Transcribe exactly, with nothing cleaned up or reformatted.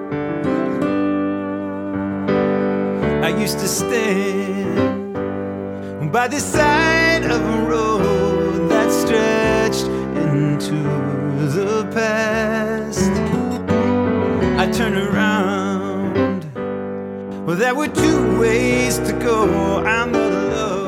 I used to stand by the side of a road that stretched into the past. I turned around, well, there were two ways to go. I'm not alone.